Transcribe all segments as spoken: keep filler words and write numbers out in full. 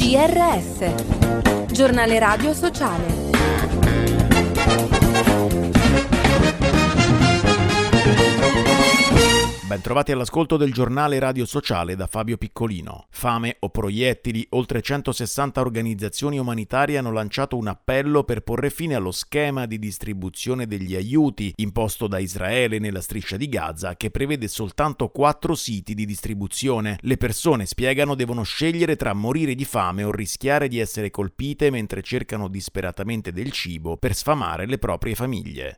G R S, giornale radio sociale. Bentrovati all'ascolto del giornale radio sociale da Fabio Piccolino. Fame o proiettili, oltre centosessanta organizzazioni umanitarie hanno lanciato un appello per porre fine allo schema di distribuzione degli aiuti imposto da Israele nella striscia di Gaza, che prevede soltanto quattro siti di distribuzione. Le persone, spiegano, devono scegliere tra morire di fame o rischiare di essere colpite mentre cercano disperatamente del cibo per sfamare le proprie famiglie.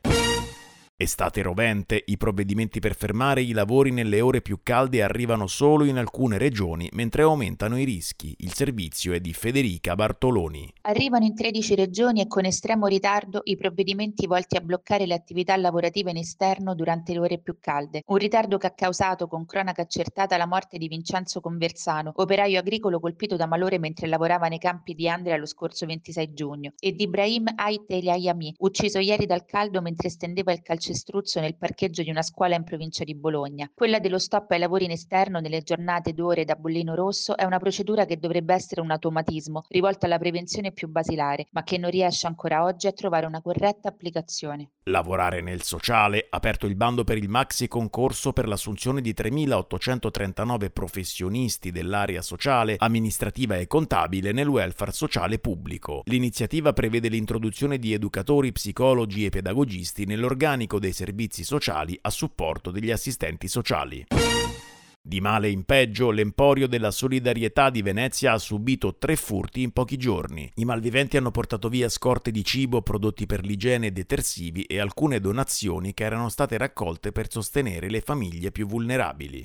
Estate rovente, i provvedimenti per fermare i lavori nelle ore più calde arrivano solo in alcune regioni, mentre aumentano i rischi. Il servizio è di Federica Bartoloni. Arrivano in tredici regioni e con estremo ritardo i provvedimenti volti a bloccare le attività lavorative in esterno durante le ore più calde. Un ritardo che ha causato, con cronaca accertata, la morte di Vincenzo Conversano, operaio agricolo colpito da malore mentre lavorava nei campi di Andria lo scorso ventisei giugno, e di Ibrahim Ait El Ayami, ucciso ieri dal caldo mentre stendeva il calcestruzzo nel parcheggio di una scuola in provincia di Bologna. Quella dello stop ai lavori in esterno nelle giornate d'ore da bollino rosso è una procedura che dovrebbe essere un automatismo, rivolta alla prevenzione più basilare, ma che non riesce ancora oggi a trovare una corretta applicazione. Lavorare nel sociale, aperto il bando per il maxi concorso per l'assunzione di tremilaottocentotrentanove professionisti dell'area sociale, amministrativa e contabile nel welfare sociale pubblico. L'iniziativa prevede l'introduzione di educatori, psicologi e pedagogisti nell'organico dei servizi sociali a supporto degli assistenti sociali. Di male in peggio, l'Emporio della Solidarietà di Venezia ha subito tre furti in pochi giorni. I malviventi hanno portato via scorte di cibo, prodotti per l'igiene e detersivi e alcune donazioni che erano state raccolte per sostenere le famiglie più vulnerabili.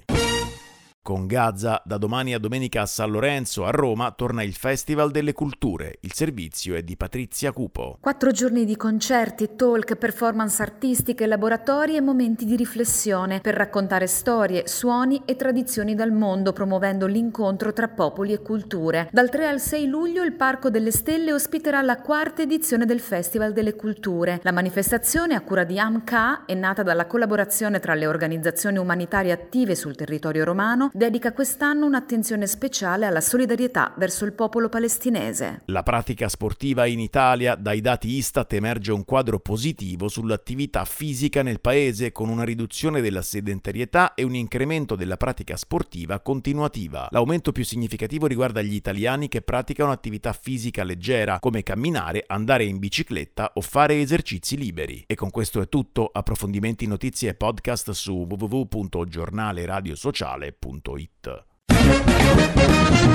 Con Gaza, da domani a domenica a San Lorenzo, a Roma, torna il Festival delle Culture. Il servizio è di Patrizia Cupo. Quattro giorni di concerti, talk, performance artistiche, laboratori e momenti di riflessione per raccontare storie, suoni e tradizioni dal mondo, promuovendo l'incontro tra popoli e culture. Dal tre al sei luglio il Parco delle Stelle ospiterà la quarta edizione del Festival delle Culture. La manifestazione, a cura di AMCA, è nata dalla collaborazione tra le organizzazioni umanitarie attive sul territorio romano, dedica quest'anno un'attenzione speciale alla solidarietà verso il popolo palestinese. La pratica sportiva in Italia, dai dati Istat emerge un quadro positivo sull'attività fisica nel paese, con una riduzione della sedentarietà e un incremento della pratica sportiva continuativa. L'aumento più significativo riguarda gli italiani che praticano attività fisica leggera, come camminare, andare in bicicletta o fare esercizi liberi. E con questo è tutto. Approfondimenti, notizie e podcast su w w w punto giornale radio sociale punto it.